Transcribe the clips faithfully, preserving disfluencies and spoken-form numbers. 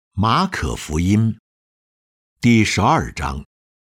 马可福音第十二章，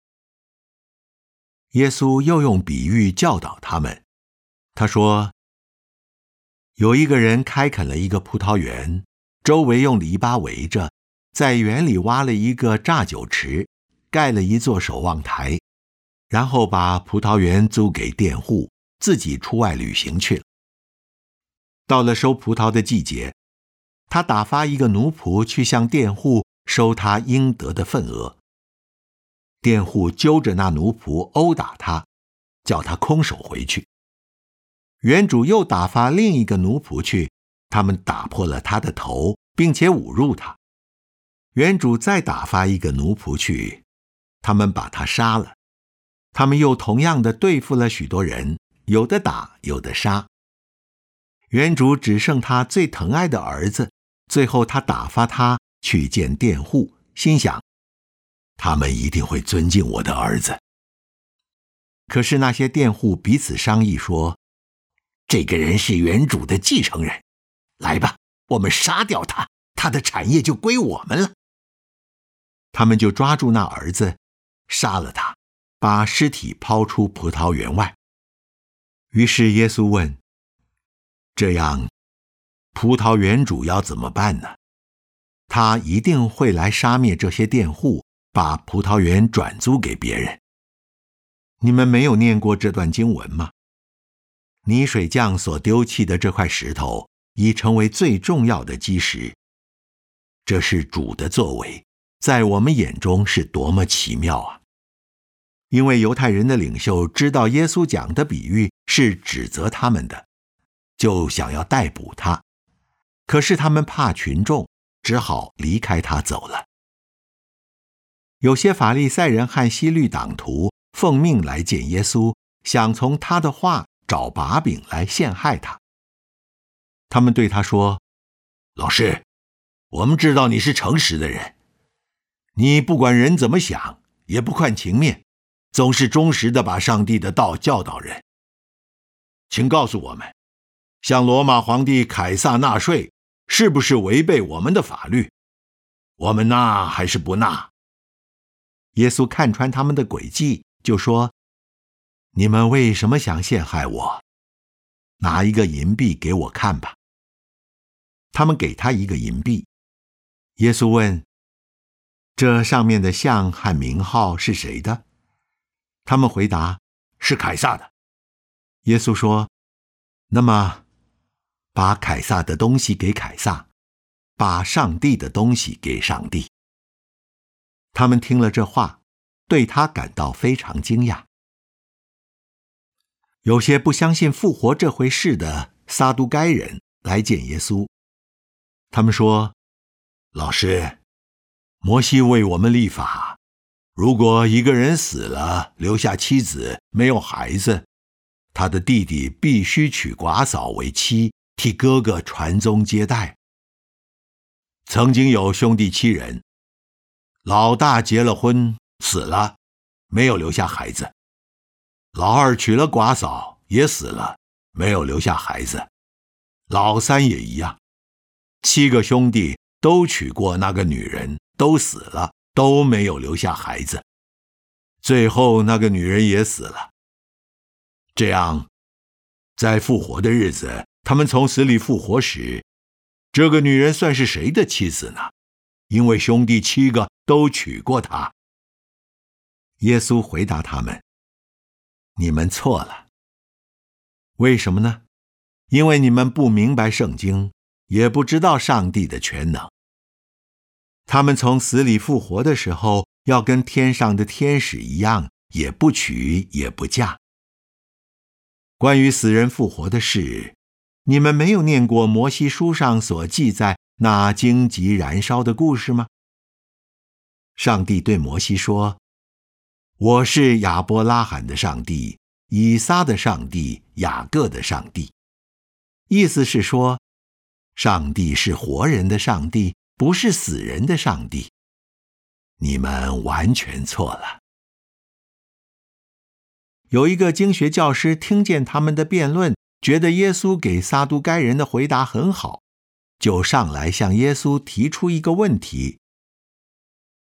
耶稣又用比喻教导他们。他说，有一个人开垦了一个葡萄园，周围用篱笆围着，在园里挖了一个榨酒池，盖了一座守望台，然后把葡萄园租给佃户，自己出外旅行去了。到了收葡萄的季节，他打发一个奴仆去向佃户收他应得的份额。佃户揪着那奴仆殴打他，叫他空手回去。园主又打发另一个奴仆去，他们打破了他的头，并且侮辱他。园主再打发一个奴仆去，他们把他杀了。他们又同样的对付了许多人，有的打，有的杀。园主只剩他最疼爱的儿子，最后他打发他去见佃户，心想，他们一定会尊敬我的儿子。可是那些佃户彼此商议说，这个人是园主的继承人，来吧，我们杀掉他，他的产业就归我们了。他们就抓住那儿子，杀了他，把尸体抛出葡萄园外。于是耶稣问，这样葡萄园主要怎么办呢？他一定会来杀灭这些佃户，把葡萄园转租给别人。你们没有念过这段经文吗？泥水匠所丢弃的这块石头已成为最重要的基石。这是主的作为，在我们眼中是多么奇妙啊！因为犹太人的领袖知道耶稣讲的比喻是指责他们的，就想要逮捕他，可是他们怕群众，只好离开他走了。有些法利赛人和希律党徒奉命来见耶稣，想从他的话找把柄来陷害他。他们对他说，老师，我们知道你是诚实的人，你不管人怎么想，也不看情面，总是忠实地把上帝的道教导人。请告诉我们，向罗马皇帝凯撒纳税是不是违背我们的法律？我们纳还是不纳？耶稣看穿他们的诡计，就说，你们为什么想陷害我？拿一个银币给我看吧。他们给他一个银币。耶稣问，这上面的像和名号是谁的？他们回答，是凯撒的。耶稣说，那么把凯撒的东西给凯撒，把上帝的东西给上帝。他们听了这话，对他感到非常惊讶。有些不相信复活这回事的撒都该人来见耶稣。他们说，老师，摩西为我们立法，如果一个人死了，留下妻子，没有孩子，他的弟弟必须娶寡嫂为妻，替哥哥传宗接代。曾经有兄弟七人，老大结了婚，死了，没有留下孩子；老二娶了寡嫂，也死了，没有留下孩子；老三也一样。七个兄弟都娶过那个女人，都死了，都没有留下孩子。最后那个女人也死了。这样，在复活的日子，他们从死里复活时，这个女人算是谁的妻子呢？因为兄弟七个都娶过她。耶稣回答他们，你们错了。为什么呢？因为你们不明白圣经，也不知道上帝的全能。他们从死里复活的时候，要跟天上的天使一样，也不娶也不嫁。关于死人复活的事，你们没有念过摩西书上所记载那荆棘燃烧的故事吗？上帝对摩西说，我是亚伯拉罕的上帝，以撒的上帝，雅各的上帝。意思是说，上帝是活人的上帝，不是死人的上帝。你们完全错了。有一个经学教师听见他们的辩论，觉得耶稣给撒都该人的回答很好，就上来向耶稣提出一个问题，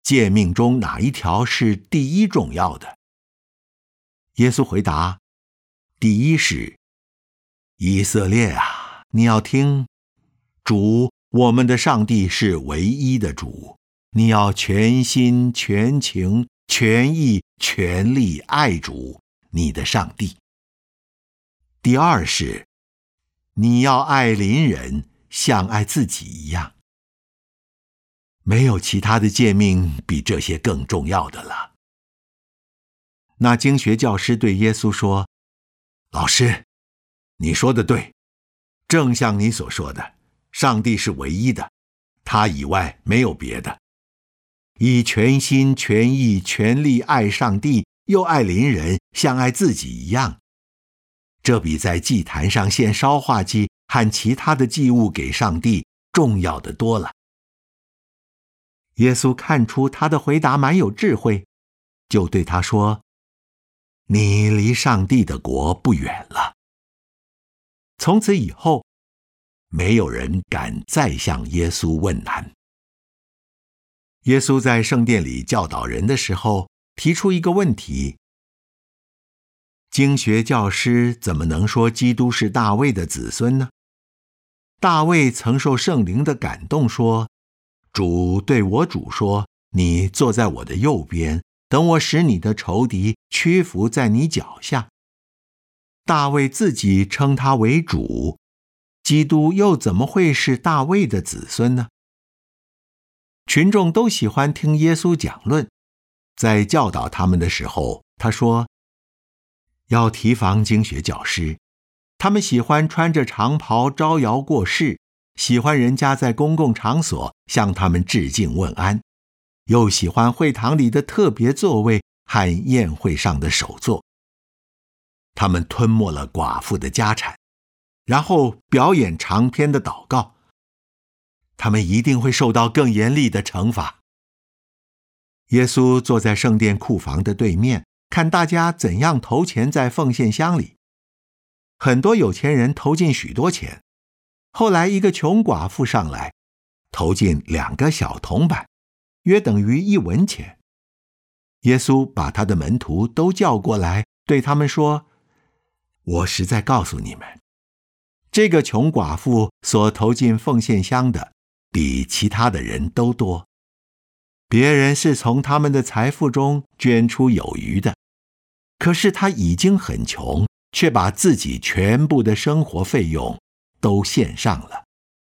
诫命中哪一条是第一重要的？”耶稣回答：“第一是，以色列啊，你要听，主我们的上帝是唯一的主，你要全心全情全意全力爱主你的上帝。第二是，你要爱邻人像爱自己一样。没有其他的诫命比这些更重要的了。”那经学教师对耶稣说：“老师，你说的对，正像你所说的，上帝是唯一的，他以外没有别的。以全心全意全力爱上帝，又爱邻人像爱自己一样，这比在祭坛上献烧化祭和其他的祭物给上帝重要的多了。”耶稣看出他的回答蛮有智慧，就对他说：“你离上帝的国不远了。”从此以后，没有人敢再向耶稣问难。耶稣在圣殿里教导人的时候，提出一个问题：经学教师怎么能说基督是大卫的子孙呢？大卫曾受圣灵的感动说：“主对我主说，你坐在我的右边，等我使你的仇敌屈服在你脚下。”大卫自己称他为主，基督又怎么会是大卫的子孙呢？群众都喜欢听耶稣讲论，在教导他们的时候，他说要提防经学教师，他们喜欢穿着长袍招摇过市，喜欢人家在公共场所向他们致敬问安，又喜欢会堂里的特别座位和宴会上的首座。他们吞没了寡妇的家产，然后表演长篇的祷告，他们一定会受到更严厉的惩罚。耶稣坐在圣殿库房的对面，看大家怎样投钱在奉献箱里。很多有钱人投进许多钱，后来一个穷寡妇上来，投进两个小铜板，约等于一文钱。耶稣把他的门徒都叫过来，对他们说：“我实在告诉你们，这个穷寡妇所投进奉献箱的，比其他的人都多。别人是从他们的财富中捐出有余的，可是他已经很穷，却把自己全部的生活费用都献上了。